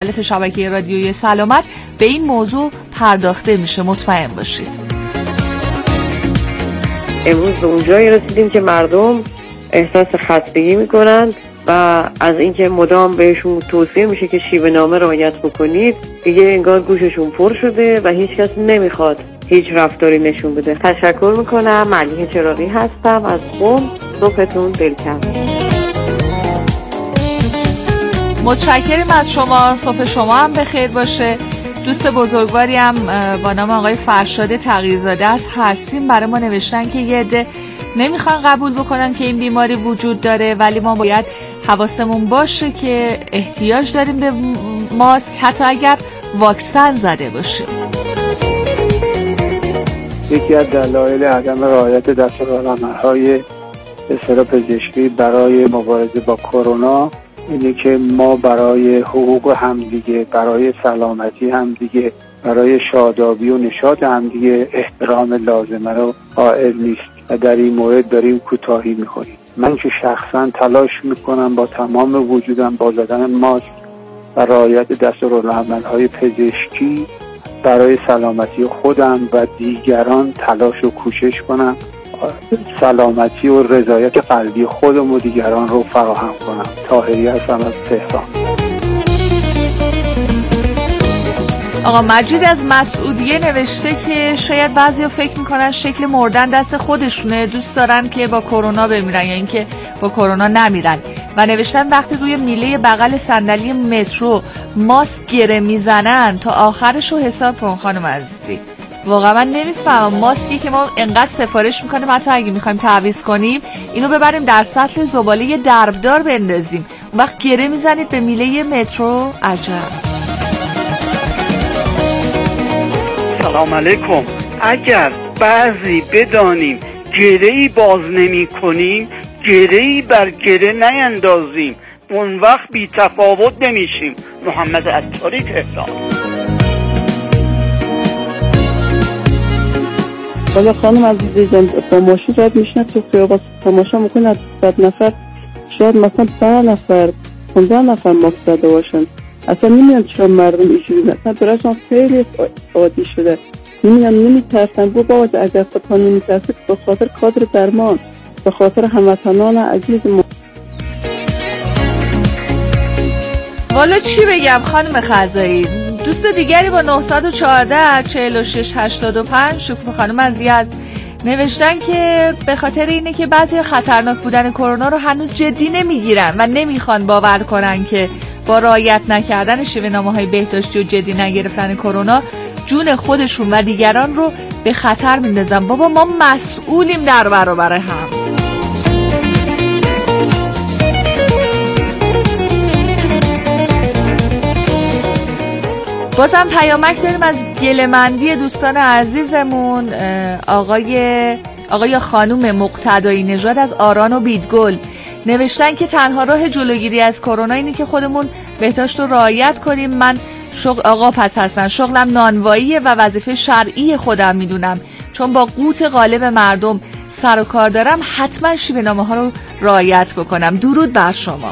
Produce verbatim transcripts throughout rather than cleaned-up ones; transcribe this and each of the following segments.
شبکه رادیویی سلامت به این موضوع پرداخته میشه، مطمئن باشید. امروز به اونجایی رسیدیم که مردم احساس خستگی میکنند و از اینکه مدام بهشون توصیه میشه که شیوه نامه رعایت بکنید، دیگه انگار گوششون پر شده و هیچ کس نمیخواد هیچ رفتاری نشون بده. تشکر میکنم. ملیحه چراغی هستم از قم. صبحتون دلکم. متشکریم از شما. صبح شما هم بخیر باشه. دوست بزرگواری هم با نام آقای فرشاد تغییرزاده از هرسیم برای ما نوشتن که یه عده نمیخوان قبول بکنن که این بیماری وجود داره، ولی ما باید حواسمون باشه که احتیاج داریم به ماسک حتی اگر واکسن زده باشیم. یکی از دلایل عدم رعایت دستورالعمل‌های اصلاح پزشکی برای مبارزه با کرونا اینه که ما برای حقوق همدیگه، برای سلامتی همدیگه، برای شادابی و نشاط همدیگه احترام لازمه رو قائل نیست و در این مورد داریم کوتاهی میکنیم. من که شخصا تلاش میکنم با تمام وجودم با زدن ماسک و رعایت دستورالعمل‌های پزشکی برای سلامتی خودم و دیگران تلاش و کوشش کنم سلامتی و رضایت قلبی خودم و دیگران رو فراهم کنم. طاهری هستم از تهران. آقا مجید از مسعودیه نوشته که شاید بعضیا فکر میکنن شکل مردن دست خودشونه، دوست دارن که با کرونا بمیرن یا اینکه با کرونا نمیرن و نوشتن وقتی روی میله بغل صندلی مترو ماسک گره میزنن تا آخرش رو حساب کن. خانم عزیزی واقعا من نمیفهمم، ماسکی که ما انقدر سفارش میکنیم حتی اگه میخوایم تعویض کنیم اینو ببریم در سطل زباله دربدار بندازیم، اون وقت گره میزنید به میله مترو. عجب. سلام علیکم. اگر بعضی بدانیم گره‌ای باز نمی کنیم، گره‌ای بر گره نیندازیم، اون وقت بی تفاوت نمیشیم. محمد عطاری تهران. حالا خانم عزیزم با ماشین رد میشنه تو خیابان تماشا میکنه صد نفر شاید مثلا ده نفر پانزده نفر ماسک زده باشن، اصلا نمیدونم چرا مردم اینجوری مثلا براشون خیلی عادی شده، نمیدونم نمیترسن. بو بابا اگر خودتان نمیترسید به خاطر کادر درمان، به خاطر هموطنان عزیز ما. والا چی بگم خانم خزایی. دوست دیگری با نه یک چهار چهار شش هشتاد و پنج شکوفه خانم از یزد نوشتن که به خاطر اینه که بعضی خطرناک بودن کرونا رو هنوز جدی نمیگیرن و نمیخوان باور کنن که با رعایت نکردن شیوه نامه‌های بهداشتی و جدی نگرفتن کرونا جون خودشون و دیگران رو به خطر میندازن. بابا ما مسئولیم در برابر هم. بازم پیامک داریم از گله‌مندی دوستان عزیزمون. آقای آقای خانوم مقتدایی نژاد از آران و بیدگل نوشتن که تنها راه جلوگیری از کرونا اینه که خودمون بهداشت رو رعایت کنیم. من شغل آقا پس هستن، شغلم نانواییه و وظیفه شرعی خودم میدونم، چون با قوت غالب مردم سر و کار دارم، حتما شیوه نامه ها رو رعایت بکنم. درود بر شما.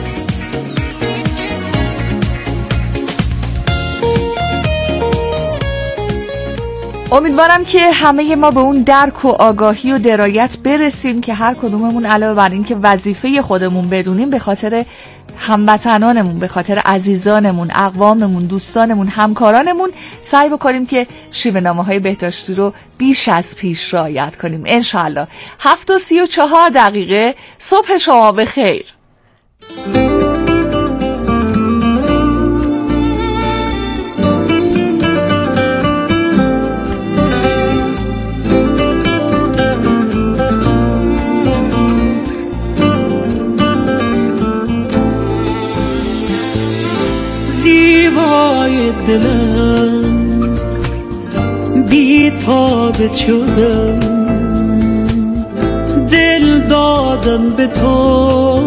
امیدوارم که همه ما به اون درک و آگاهی و درایت برسیم که هر کدوممون علاوه بر این که وظیفه خودمون بدونیم، به خاطر هموطنانمون، به خاطر عزیزانمون، اقواممون، دوستانمون، همکارانمون سعی بکنیم که شیوه نامه‌های بهداشتی رو بیش از پیش رعایت کنیم انشالله. هفت و سی و چهار دقیقه. صبح شما بخیر. زیبای دلم بی تاب شدم، دل دادم به تو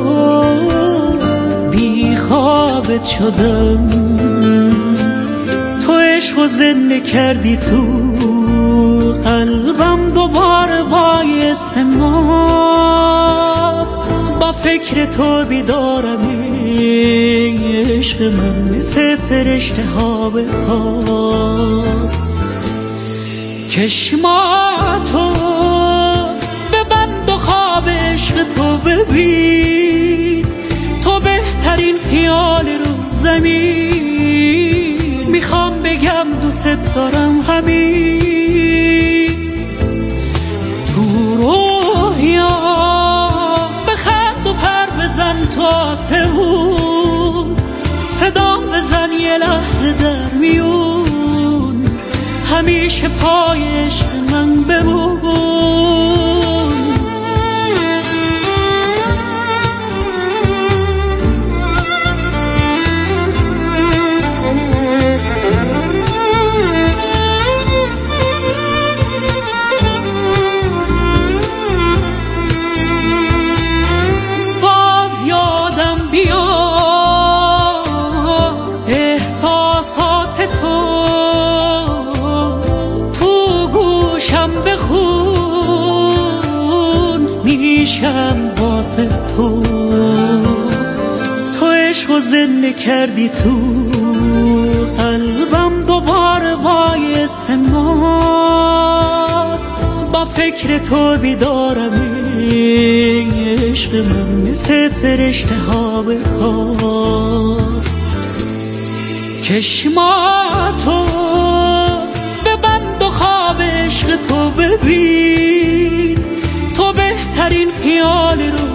بی خواب شدم. تو عشق و زنده کردی تو قلبم، دوباره باعث ما با فکر تو بیدارم عشق من مثل فرشته ها به خواست چشماتو ببند و خواب عشق تو ببین تو بهترین خیال رو زمین میخوام بگم دوست دارم همین تو رویا بخند و پر بزن تو آسمون صدام بزن یه لحظه در میون همیشه پای عشق من بمون واسه تو تو عشق و زنده کردی تو قلبم دوباره وای استمنار با فکر تو بیدارم عشق من مثل فرشته ها به خواست چشماتو ببند و خواب عشق تو ببین تو بهترین خیال رو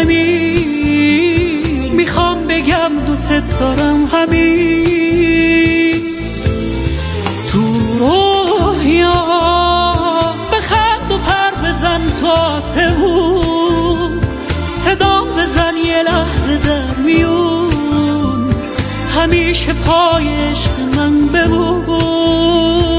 زمین میخوام بگم دوست دارم همین تو رویا بخند و پر بزن تو آسمون صدام بزن یه لحظه در میون همیشه پای عشق من بمون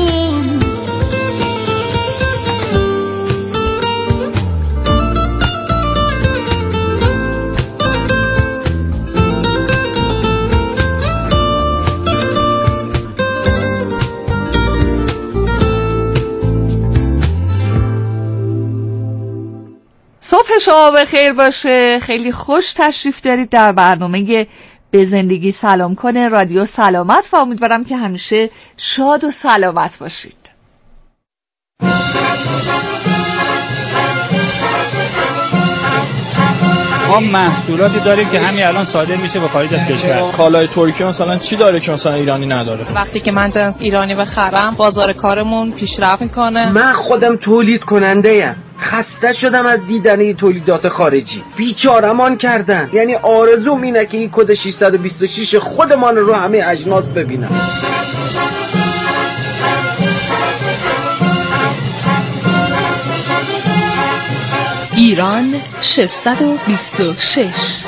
صبح شما بخیر باشه. خیلی خوش تشریف دارید در برنامه به زندگی سلام کنه رادیو سلامت و امیدوارم که همیشه شاد و سلامت باشید. ما محصولاتی داریم که همین الان صادر میشه به خارج از کشور. کالای ترکیه مثلا چی داره که مثلا ایرانی نداره؟ وقتی که من جنس ایرانی بخرم بازار کارمون پیشرفت میکنه. من خودم تولید کننده ام. خسته شدم از دیدن تولیدات خارجی. بیچاره‌مان کردن. یعنی آرزوم اینه که این کد ششصد و بیست و شش خودمان رو همه اجناس ببینم. ایران ششصد و بیست و شش.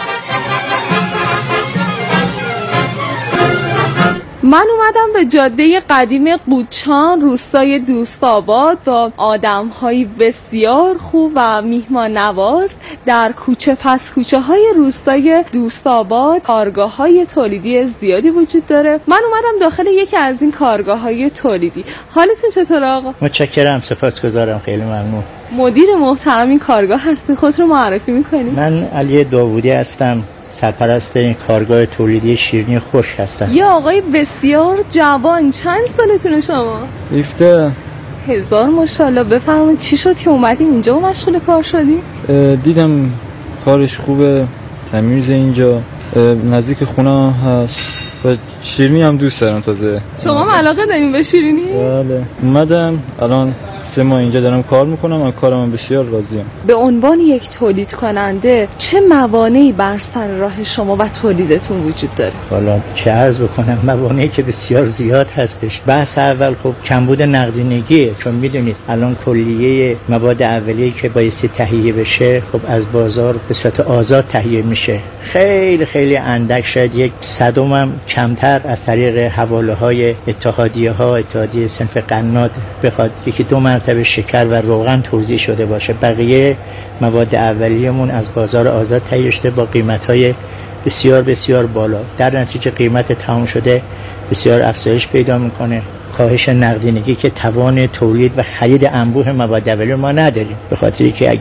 من اومدم به جاده قدیم قوچان روستای دوست‌آباد با آدم‌های بسیار خوب و میهمان نواز در کوچه پس کوچه های روستای دوست‌آباد کارگاه‌های تولیدی زیادی وجود داره. من اومدم داخل یکی از این کارگاه‌های تولیدی. حالتون چطور آقا؟ متشکرم، سپاسگزارم، خیلی ممنون. مدیر محترم این کارگاه هستی، خودت رو معرفی می‌کنی؟ من علی داوودی هستم، سرپرست این کارگاه تولیدی شیرینی خوش هستم. یه آقای بسیار جوان، چند سالتونه شما؟ هفده. هزار ماشاءالله. بفرمایید چی شد که اومدین اینجا و مشغول کار شدین؟ دیدم کارش خوبه، تمیز اینجا، نزدیک خونه هست و شیرینی هم دوست دارم. تازه شما هم علاقه دارین به شیرینی؟ بله. اومدم الان سه ماه اینجا دارم کار میکنم و کارم بسیار راضیم. به عنوان یک تولید کننده چه موانعی بر سر راه شما و تولیدتون وجود داره؟ والا چه عرض بکنم، موانعی که بسیار زیاد هستش. بحث اول خب کمبود نقدینگیه، چون میدونید الان کلیه مواد اولیه‌ای که بایستی تهیه بشه خب از بازار به صورت آزاد تهیه میشه. خیلی خیلی اندک، شاید یک صدم هم کمتر از طریق حواله‌های اتحادیه‌ها، اتحادیه صنف قناد بخواد یکی دو مرتبه شکر و روغن توزیع شده باشه. بقیه مواد اولیه‌مون از بازار آزاد تهیه شده با قیمت‌های بسیار بسیار بالا. در نتیجه قیمت تمام شده بسیار افزایش پیدا میکنه. کاهش نقدینگی که توان تولید و خرید انبوه مواد اولیه ما نداریم، به خاطری که اگر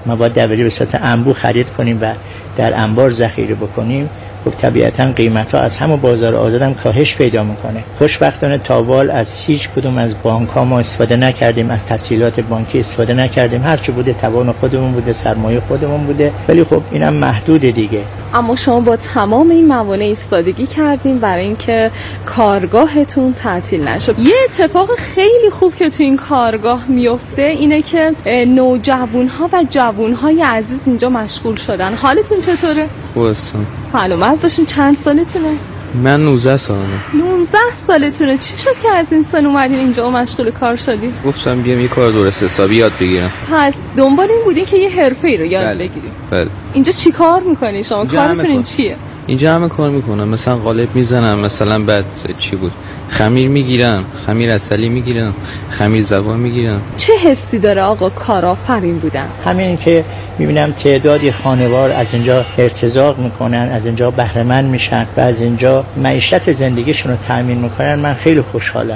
مواد اولیه به صورت انبوه خرید کنیم و در انبار ذخیره بکنیم، خب طبیعتاً قیمت‌ها از همون بازار آزاد هم کاهش پیدا میکنه. خوشبختانه تاوال از هیچ کدوم از بانک‌ها ما استفاده نکردیم، از تسهیلات بانکی استفاده نکردیم، هر چه بوده توان خودمون بوده، سرمایه خودمون بوده، ولی خب اینم محدوده دیگه. اما شما با تمام این موانع ایستادگی کردیم برای اینکه کارگاهتون تعطیل نشه. یه اتفاق خیلی خوب که تو این کارگاه میفته اینه که نوجوان‌ها و جوان‌های عزیز اینجا مشغول شدن. حالتون چطوره؟ خوبه. سلامت باشین. چند سالتونه؟ من نوزده سالمه. نوزده سالتونه. چی شد که از این سن اومدین اینجا و مشغول کار شدی؟ گفتم بیام یه کار درست حسابی یاد بگیرم. پس دنبال این بودین که یه حرفه‌ای رو یاد بله. بگیرید. بله. اینجا چی کار میکنی شما؟ کارتون این چیه؟ اینجا همه کار میکنم، مثلا قالب میزنم، مثلا بعد چی بود خمیر میگیرم، خمیر عسلی میگیرم، خمیر زبان میگیرم. چه حسی داره آقا کارآفرین بودن؟ همین که میبینم تعدادی خانوار از اینجا ارتزاق میکنن، از اینجا بهره مند میشن و از اینجا معیشت زندگیشون رو تأمین میکنن، من خیلی خوشحالم.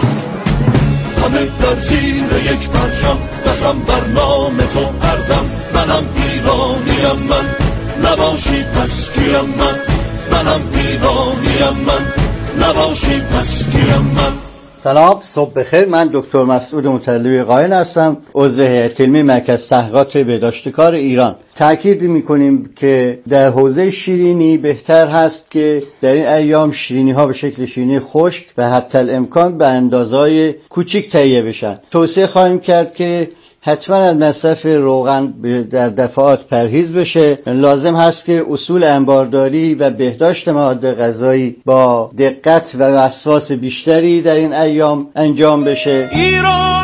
همه در زیر یک پرچم، دستم بر نام تو هردم، منم ایرانیم من، نباشی پس کیم من، منم ایرانیم من، نباشی پس کیم من. سلام، صبح بخیر. من دکتر مسعود مطلبی قائن هستم، عضو هیئت علمی مرکز تحقیقات بهداشتکار ایران. تأکید می‌کنیم که در حوزه شیرینی بهتر هست که در این ایام شیرینی ها به شکل شیرینی خشک و حتی الامکان به اندازه‌های کوچیک تهیه بشن. توصیه خواهیم کرد که حتما از مصرف روغن در دفعات پرهیز بشه. لازم هست که اصول انبارداری و بهداشت مواد غذایی با دقت و وسواس بیشتری در این ایام انجام بشه. ایران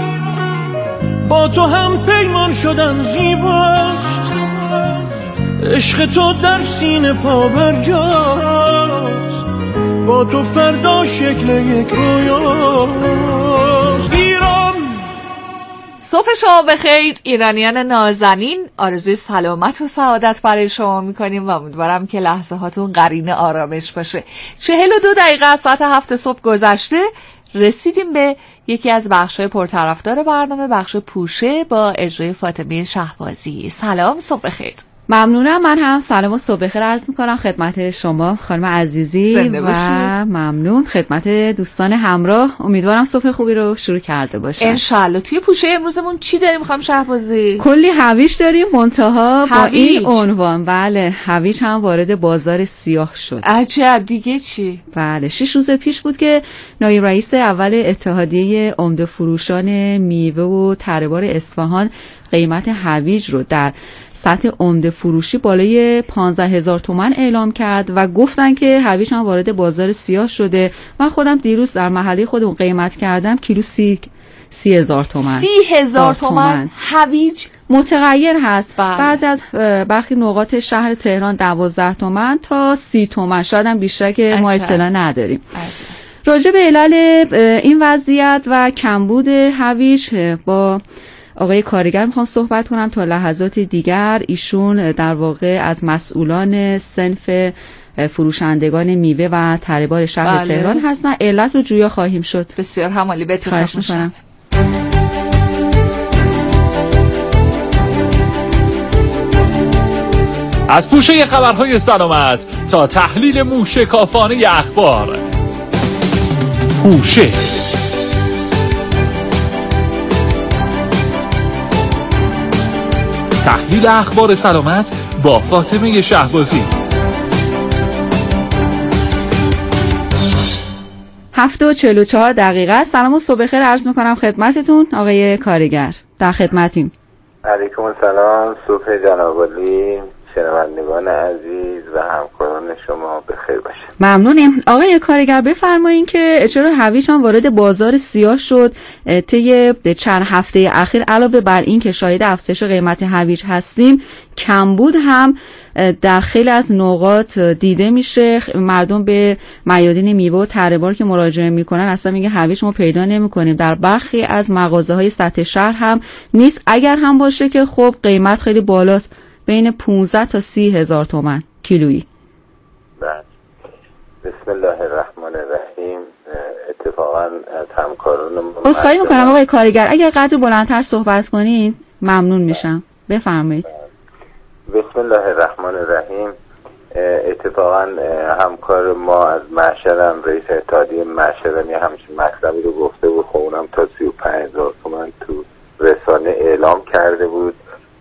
با تو هم پیمان شدن زیباست، عشق تو در سینه پا برجاست، با تو فردا شکل یک رویاست. صبح شما بخیر ایرانیان نازنین، آرزوی سلامت و سعادت برای شما میکنیم و امیدوارم که لحظه هاتون قرین آرامش باشه. چهل و دو دقیقه از ساعت هفت صبح گذشته، رسیدیم به یکی از بخش‌های پرطرفدار برنامه، بخش پوشه با اجرای فاطمه شهبازی. سلام، صبح بخیر. ممنونم. من هم سلام و صبح بخیر عرض میکنم خدمت شما خانم عزیزی و ممنون خدمت دوستان همراه. امیدوارم صبح خوبی رو شروع کرده باشن انشالله. توی پوشه امروزمون چی داریم خانم شهبازی؟ کلی هویج داریم، منتها با این عنوان. بله، هویج هم وارد بازار سیاه شد. عجب، دیگه چی؟ بله، شش روز پیش بود که نایب رئیس اول اتحادیه عمده فروشان میوه و تره‌بار اصفهان قیمت هویج رو در سطح عمده فروشی بالای پانزده هزار تومان اعلام کرد و گفتن که هویج هم وارد بازار سیاه شده. من خودم دیروز در محله خودم قیمت کردم، کیلو سی سی هزار تومان. سی هزار تومان هویج متغیر هست. بله. بعضی از برخی نقاط شهر تهران دوازده تومان تا سی تومان، شاید هم بیشتر که ما اطلاع نداریم. راجع به علل این وضعیت و کمبود هویج با آقای کارگر میخوام صحبت کنم تا لحظات دیگر. ایشون در واقع از مسئولان صنف فروشندگان میوه و تره‌بار شهر بله. تهران هستن. علت رو جویا خواهیم شد. بسیار همالی، به اتفاق میشم. از پوشه خبرهای سلامت تا تحلیل موشکافانه اخبار. پوشه تحلیل اخبار سلامت با فاطمه شهبازی. هفت و چهل و چهار دقیقه. سلام و صبح خیر عرض میکنم خدمتتون آقای کارگر. در خدمتیم. علیکم السلام. صبح جناب عالی، شنوندگان عزیز و همکاران شما بخیر باشید. ممنونیم. آقای کارگر بفرمایید که چرا هویج هم وارد بازار سیاه شد طی چند هفته اخیر؟ علاوه بر این که شاهد افزایش قیمت هویج هستیم، کمبود هم در خیلی از نقاط دیده میشه. مردم به میادین میوه و تره‌بار که مراجعه میکنن اصلا میگه هویج ما پیدا نمیکنیم. در برخی از مغازه های سطح شهر هم نیست، اگر هم باشه که خب قیمت خیلی بالاست، بین پانزده تا سی هزار تومان کیلویی. بسم الله الرحمن الرحیم. اتفاقا از همکاران عذرخواهی میکنم آقای کارگر، اگر قدر بلندتر صحبت کنید ممنون میشم. بفرمایید. بسم الله الرحمن الرحیم. اتفاقا همکار ما از معشرم رئیس اتحادیه معشرم یه همچین مطلبی رو گفته بود، خب اونم تا سی و پنج هزار تومان تو رسانه اعلام کرده بود.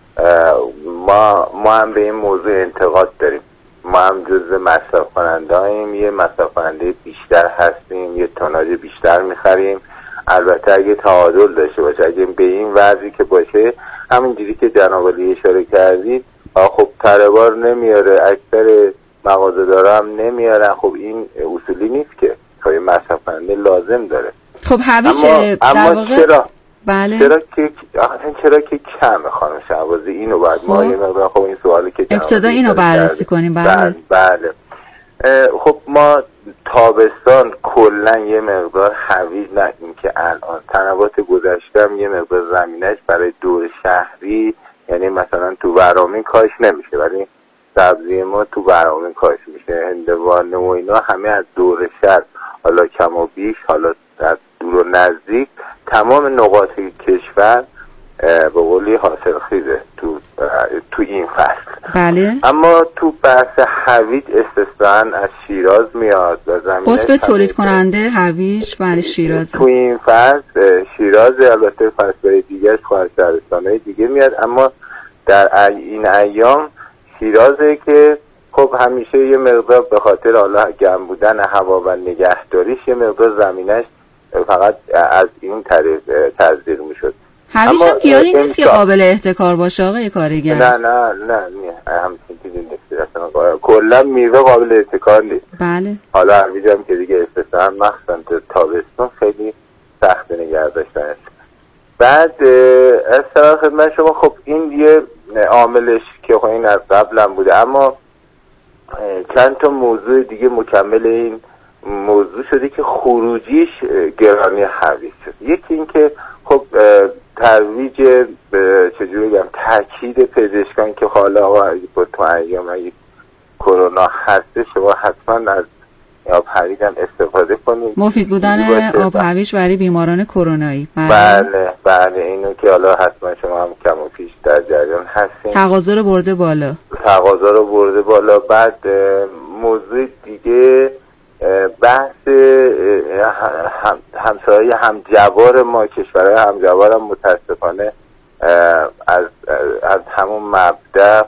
ما ما هم به این موضوع انتقاد داریم. ما هم جزء مصرف کننده هاییم، یه مصرف کننده بیشتر هستیم، یه توناژ بیشتر میخریم. البته اگه تعادل داشته باشه، اگه به این وضعی که باشه همینجوری که جناب علی اشاره کردید، خب تربار نمیاره، اکثر مغازه داره هم نمیارن. خب این اصولی نیست که خب مصرف کننده لازم داره. خب هویج اما, در اما واقع چرا بله چرا که چرا که کمه خانم شهبازی؟ اینو بعد ما یه مقدار خب این سوالی که ابتدا اینو بررسی کنیم. بله بله خب ما تابستان کلا یه مقدار هویج، نه این که الان تنوات گذشته هم یه مقدار زمینش برای دور شهری، یعنی مثلا تو ورامین کاش نمیشه، ولی سبزی ما تو ورامین کاش میشه. هندوانه و اینا همه از دور شهر، حالا کم و بیش، حالا از دور و نزدیک، تمام نقاط کشور به قولی حاصل خیزه تو تو این فصل. بله. اما تو بحث هویج استثنا از شیراز میاد و زمینش قطب تولید کننده هویج برای شیراز. تو این فصل شیراز، البته فصل‌های دیگه خارج شهرستان‌های دیگه میاد، اما در این ایام شیرازه که خب همیشه یه مقدار به خاطر حالا گرم بودن هوا و نگهداریش یه مقدار زمینش فقط از این طریق تزریق میشد. هویج هم گیاهی نیست که قابل احتکار باشه آقای کارگر. نه نه نه نه همچین چیزی نیست، اصلا کلا میوه قابل احتکار نیست. بله. حالا هویج هم که دیگه استثنا مخصوصا تو تابستون خیلی سخت نگه داشتنش. بعد از طرف خدمت شما خب این یه عاملش که خب این از قبل هم بوده، اما چند تا موضوع دیگه مکمل این موضوع شده که خروجیش گرانی هویج شد. یکی این که خب ترویج چجوری بگم تاکید پزشکان که حالا آقا با تو ایام اگه کرونا هسته شما حتما از آب هویج هم استفاده کنید. مفید بودن آب هویج برای بیماران کرونایی. بله بله اینو که حالا حتما شما هم کم و پیش در جریان هستین. تقاضا رو برده بالا. تقاضا رو برده بالا. بعد موضوع دیگه بحث هم همسایه همجوار ما، کشورهای همجوار هم متاسفانه از از همون مبدأ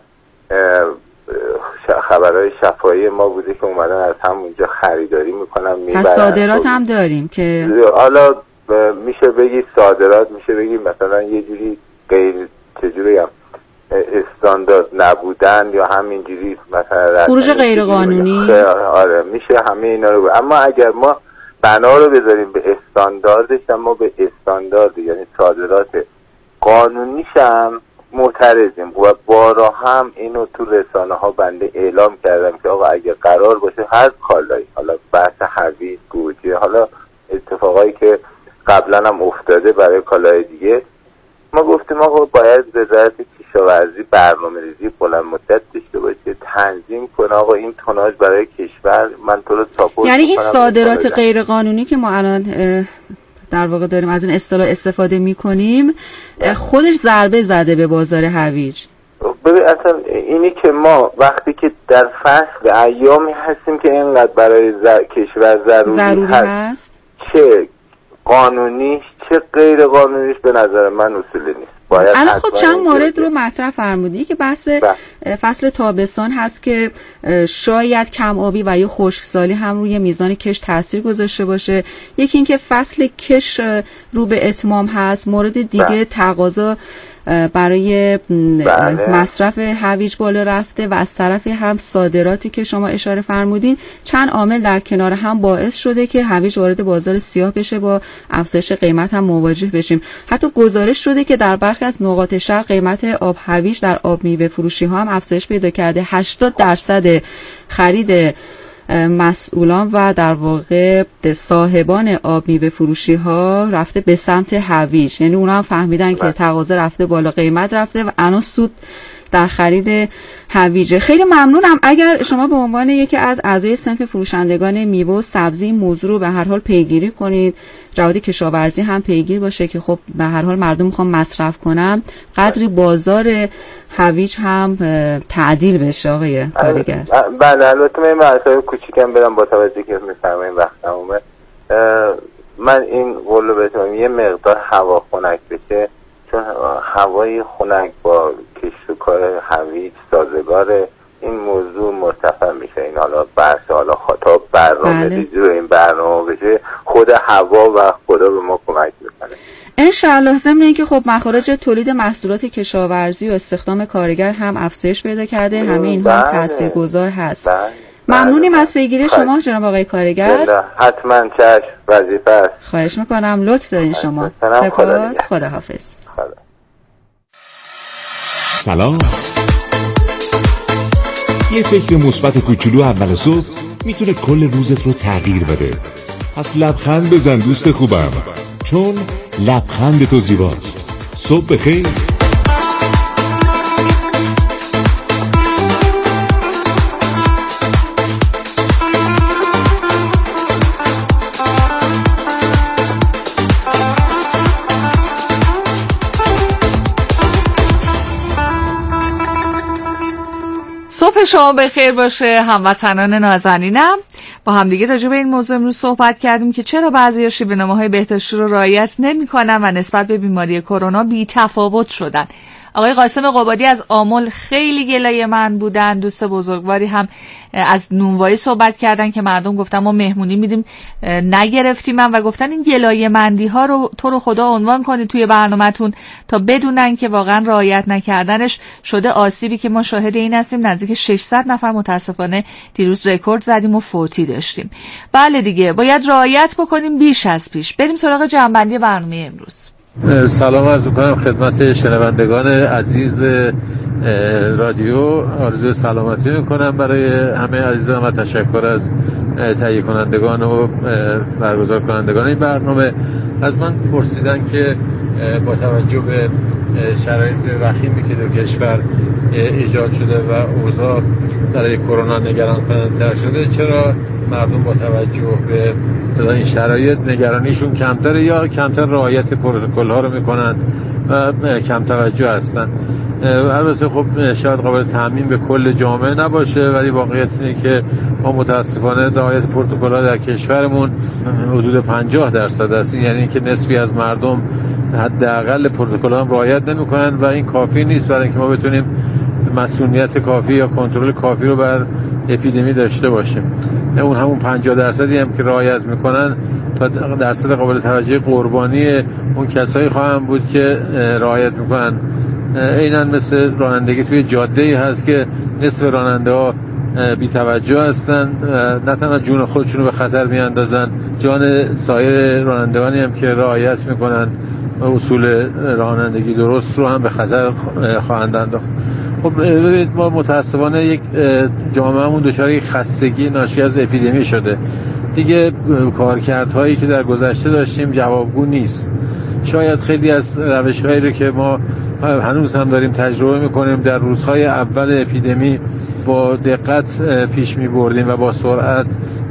خبرهای شفاهی ما بوده که اومدن از همونجا خریداری میکنن میبرن. پس صادرات هم داریم که حالا میشه بگی صادرات، میشه بگی مثلا یه جوری غیر چجوری هم استاندارد نبودن یا همینجوری مثلا خروج غیر قانونی. آره میشه همه اینا رو ب... اما اگر ما بنا رو بذاریم به استانداردش، اما به استاندارد یعنی صادرات قانونیش هم معترضیم و بارها هم اینو تو رسانه ها بنده اعلام کردم که آقا اگه قرار باشه هر کالایی، حالا بحث هویج، گوجه، حالا اتفاقایی که قبلا هم افتاده برای کالای دیگه، ما گفتیم آقا باید وزارت کشاورزی برنامه‌ریزی بلند مدت داشته باشه، تنظیم کنه آقا این توناژ برای کشور من تو رو ساپورت. یعنی این صادرات غیر قانونی که ما الان در واقع داریم از این اصطلاح استفاده می‌کنیم خودش ضربه زده به بازار هویج. ببین اصلا اینی که ما وقتی که در فصل ایامی هستیم که اینقدر برای زر... کشور ضروری, ضروری هست, هست چه قانونیش چه غیر قانونیش به نظر من اصولی نیست. الان خب چند مورد رو مطرح فرمودی که بحث فصل تابستان هست که شاید کم آبی و یا خشکسالی هم روی میزان کش تاثیر گذاشته باشه. یکی این که فصل کش رو به اتمام هست. مورد دیگه تقاضا برای بله. مصرف هویج بالا رفته و از طرفی هم صادراتی که شما اشاره فرمودین. چند عامل در کنار هم باعث شده که هویج وارد بازار سیاه بشه، با افزایش قیمت هم مواجه بشیم. حتی گزارش شده که در برخی از نقاط شهر قیمت آب هویج در آب میوه فروشی ها هم افزایش پیدا کرده. هشتاد درصد خرید مسئولان و در واقع صاحبان آب میوه فروشی ها رفته به سمت هویج. یعنی اونا هم فهمیدن که تقاضا رفته بالا، قیمت رفته و الان سود در خرید هویج. خیلی ممنونم. اگر شما به عنوان یکی از اعضای صنف فروشندگان میوه و سبزی این موضوع رو به هر حال پیگیری کنید، جهاد کشاورزی هم پیگیر باشه که خب به هر حال مردم میخوان مصرف کنن، قدری بازار هویج هم تعدیل بشه آقای کارگر. بله البته من مسائل کوچیکم برم با توجه که میفرمایید وقت تمومه. من این قولو بهتون یه مقدار هوا خنک بشه، چون هوای خنک با کشت و کار هویج سازگاره، این موضوع مرتفع میشه. این حالا بحث حالا خطاب برنامه بله. دیجور این برنامه بشه، خود هوا و خدا به ما کمک میکنه انشالله. ضمن اینکه خب مخارج تولید محصولات کشاورزی و استخدام کارگر هم افزایش پیدا کرده، همه اینها بله. تاثیرگذار هست. بله. ممنونیم بله. از پیگیری شما جناب آقای کارگر. حتما چشم، وظیفه است. خواهش میکنم، لطف دارین شما. سپاس، خداحافظ. خدا. سلام. یه فکر مثبت کوچولو اول صبح میتونه کل روزت رو تغییر بده. پس لبخند بزن دوست خوبم، چون لبخند تو زیباست. صبح بخیر. صبح شما بخیر باشه هموطنان نازنینم. با همدیگه راجع به این موضوع امروز صحبت کردیم که چرا بعضیا شیوه‌نامه‌های بهداشتی رو رعایت نمی‌کنن و نسبت به بیماری کرونا بی‌تفاوت شدن. آقای قاسم قبادی از آمل خیلی گلای من بودن. دوست بزرگواری هم از نونوایی صحبت کردن که مردم گفتن ما مهمونی میدیم نگرفتیم من، و گفتن این گلای مندی ها رو تو رو خدا عنوان کنید توی برنامه‌تون تا بدونن که واقعا رعایت نکردنش شده آسیبی که ما شاهد این هستیم. نزدیک ششصد نفر متاسفانه دیروز رکورد زدیم و فوتی داشتیم. بله دیگه باید رعایت بکنیم بیش از پیش. بریم سراغ جمع‌بندی برنامه امروز. سلام عرض می‌کنم خدمت شنوندگان عزیز رادیو. آرزوی سلامتی میکنم برای همه عزیزان و تشکر از تهیه کنندگان و برگزار کنندگان این برنامه. از من پرسیدن که با توجه به شرایط وخیمی که در کشور ایجاد شده و اوضاع برای کرونا نگران کننده شده، چرا مردم با توجه به این شرایط نگرانیشون کمتره یا کمتر رعایت پروتکل ها رو میکنن و کم توجه هستن. البته خب شاید قابل تعمیم به کل جامعه نباشه، ولی واقعیت اینه که ما متاسفانه رعایت پروتکل ها در کشورمون حدود پنجاه درصد است، یعنی که نصفی از مردم حداقل پروتکل ها رعایت نمیکنن و این کافی نیست برای اینکه ما بتونیم مسئولیت کافی یا کنترل کافی رو بر اپیدمی داشته باشیم. اون همون پنجاه درصدی هم که رعایت میکنن تا درصد قابل توجه قربانی اون کسایی خواهند بود که رعایت میکنن. اینن مثل رانندگی توی جاده‌ای هست که نصف راننده ها بی توجه هستن، نه تنها جون خودشون رو به خطر میاندازن، جان سایر رانندگانی هم که رعایت میکنن اصول رانندگی درست رو هم به خطر خواهند انداخت. خب ببینید ما متاسفانه یک جامعهمون دچار یک خستگی ناشی از اپیدمی شده دیگه. کارکردهایی که در گذشته داشتیم جوابگو نیست. شاید خیلی از روش‌هایی رو که ما هنوز هم داریم تجربه میکنیم در روزهای اول اپیدمی با دقت پیش میبردیم و با سرعت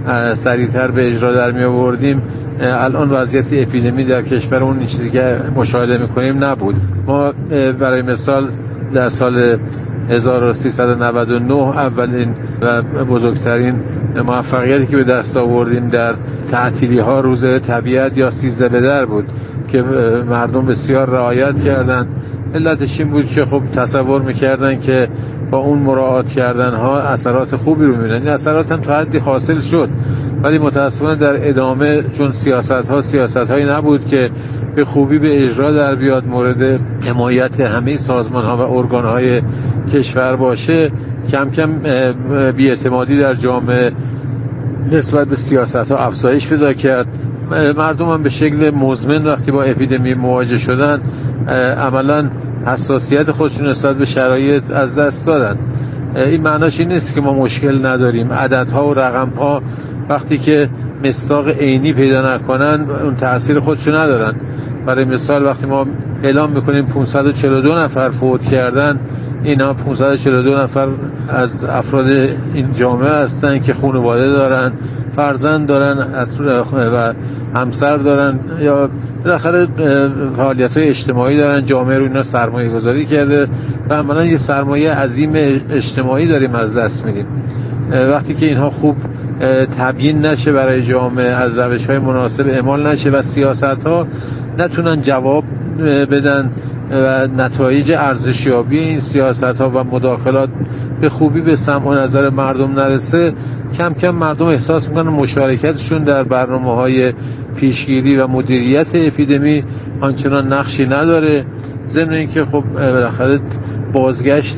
سریعتر به اجرا در می آوردیم، الان وضعیت اپیدمی در کشورمون این چیزی که مشاهده میکنیم نبود. ما برای مثال در سال هزار و سیصد و نود و نه اولین و بزرگترین موفقیتی که به دست آوردیم در تعطیلی ها روز طبیعت یا سیزده بدر بود که مردم بسیار رعایت کردند. علتش این بود که خب تصور میکردن که با اون مراعات کردن ها اثرات خوبی رو میبینن. این اثرات هم تا حدی حاصل شد، ولی متاسفانه در ادامه چون سیاست ها سیاست هایی نبود که به خوبی به اجرا در بیاد مورد حمایت همه سازمان ها و ارگان های کشور باشه، کم کم بی‌اعتمادی در جامعه نسبت به سیاست ها افزایش پیدا کرد. مردم هم به شکل مزمن وقتی با اپیدمی مواجه شدن عملاً حساسیت خودشون نسبت به شرایط از دست دادن. این معناش این نیست که ما مشکل نداریم. عددها و رقمها وقتی که مصداق عینی پیدا نکنن اون تأثیر خودشون ندارن. برای مثال وقتی ما اعلام میکنیم پانصد و چهل و دو نفر فوت کردن، اینا پانصد و چهل و دو نفر از افراد این جامعه هستن که خانواده دارن، فرزند دارن و همسر دارن یا بالاخره فعالیت‌های اجتماعی دارن، جامعه رو اینا سرمایه گذاری کرده و عملاً یه سرمایه عظیم اجتماعی داریم از دست میدیم. وقتی که اینها خوب تبیین نشه برای جامعه، از روش‌های مناسب اعمال نشه و سیاست‌ها نتونن جواب بدن و نتایج ارزشیابی این سیاست‌ها و مداخلات به خوبی به سمع و نظر مردم نرسه، کم کم مردم احساس میکنن مشارکتشون در برنامه‌های پیشگیری و مدیریت اپیدمی آنچنان نقشی نداره. ضمن اینکه خب بالاخره بازگشت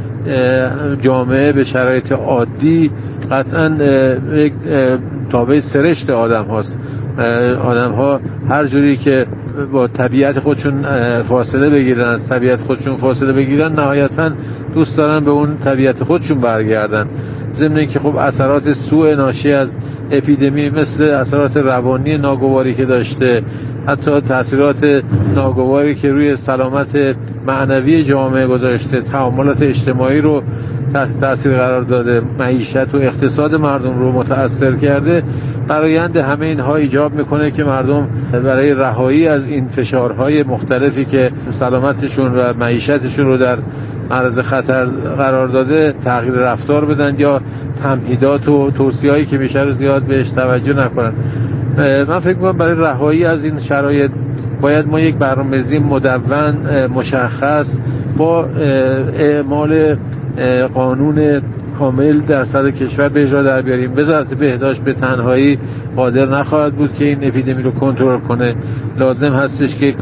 جامعه به شرایط عادی قطعاً یک تابع سرشت آدم هاست. آدم ها هر جوری که با طبیعت خودشون فاصله بگیرن، از طبیعت خودشون فاصله بگیرن، نهایتاً دوست دارن به اون طبیعت خودشون برگردن. ضمن اینکه خب اثرات سوء ناشی از اپیدمی مثل اثرات روانی ناگواری که داشته، حتی تاثیرات ناگواری که روی سلامت معنوی جامعه گذاشته، تعاملات اجتماعی رو تحت تاثیر قرار داده، معیشت و اقتصاد مردم رو متاثر کرده، برآیند همه اینها ایجاب میکنه که مردم برای رهایی از این فشارهای مختلفی که سلامتشون و معیشتشون رو در معرض خطر قرار داده تغییر رفتار بدن یا تمهیدات و توصیه‌هایی که میشه رو زیاد بهش توجه نکنن. من فکر می‌کنم برای رهایی از این شرایط باید ما یک برنامه‌ریزی مدون مشخص با اعمال قانون کامل در سطح کشور به اجرا در بیاریم. وزارت بهداشت به تنهایی قادر نخواهد بود که این اپیدمی رو کنترل کنه. لازم هستش که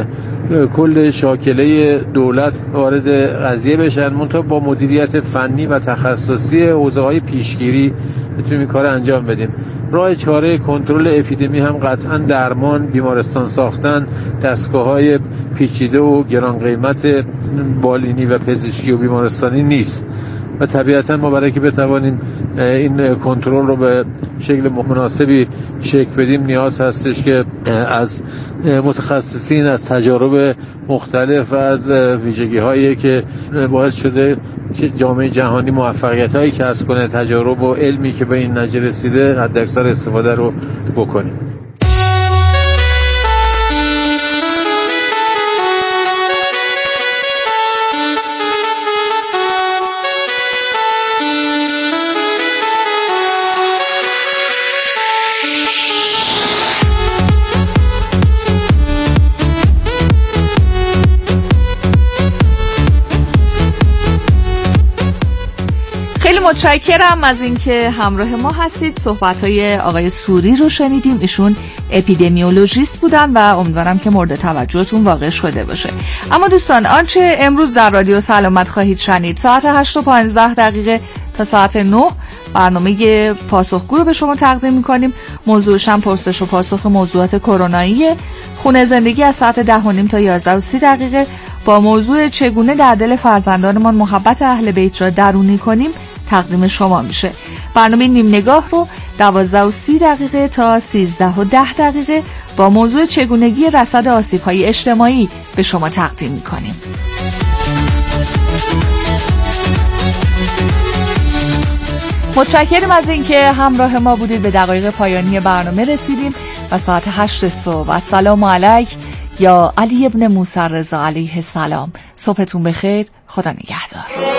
کل شاکله دولت وارد قضیه بشن، منتها با مدیریت فنی و تخصصی حوزه‌های پیشگیری بتونیم این کار انجام بدیم. راه چاره کنترل اپیدمی هم قطعا درمان، بیمارستان ساختن، دستگاه‌های پیچیده و گران قیمت بالینی و پزشکی و بیمارستانی نیست و طبیعتا ما برای که بتوانیم این کنترل رو به شکل مناسبی شکل بدیم نیاز هستش که از متخصصین، از تجارب مختلف و از ویژگی هایی که باعث شده که جامعه جهانی موفقیت هایی کسب کنه، تجارب و علمی که به این نتیجه رسیده، حداکثر استفاده رو بکنیم. خیلی متشکرم از اینکه همراه ما هستید. صحبت‌های آقای سوری رو شنیدیم، ایشون اپیدمیولوژیست بودن و امیدوارم که مورد توجهتون واقع شده باشه. اما دوستان، آنچه امروز در رادیو سلامت خواهید شنید، ساعت هشت و پانزده دقیقه تا ساعت نه برنامه پاسخگو رو به شما تقدیم می‌کنیم. موضوعش هم پرسش و پاسخ موضوعات کرونایی. خونه زندگی از ساعت ده و نیم تا یازده و سی دقیقه با موضوع چگونه در دل فرزندانمان محبت اهل بیت را درونی کنیم تقدیم شما میشه. برنامه نیم نگاه رو دوازده و سی دقیقه تا سیزده و ده دقیقه با موضوع چگونگی رصد آسیب‌های اجتماعی به شما تقدیم میکنیم. متشکرم از اینکه همراه ما بودید. به دقایق پایانی برنامه رسیدیم و ساعت هشت صبح. السلام علیک یا علی ابن موسی رضا علیه السلام. صبحتون بخیر. خدا نگهدار.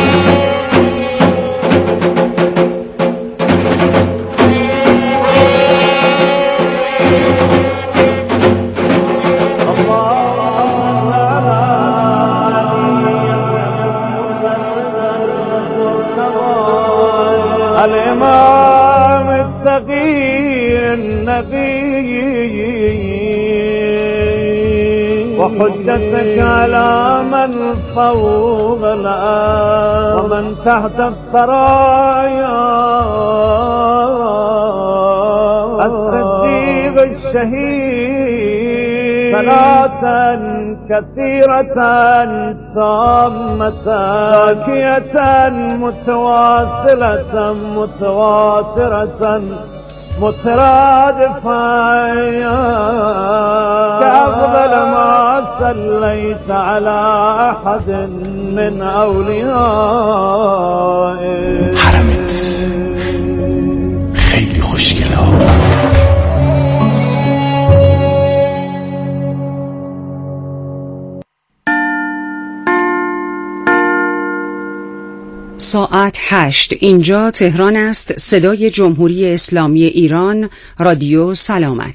الإمام التقي النبي وحجتك على من فوق الأرض ومن تحت الثرايا الصديق الشهيد صلاة كثيرة تامة زاكية متواصلة متواترة مترادفة كأفضل صليت على أحد من أوليائك. حرمت خیلی خوشگله ها. ساعت هشت. اینجا تهران است. صدای جمهوری اسلامی ایران، رادیو سلامت.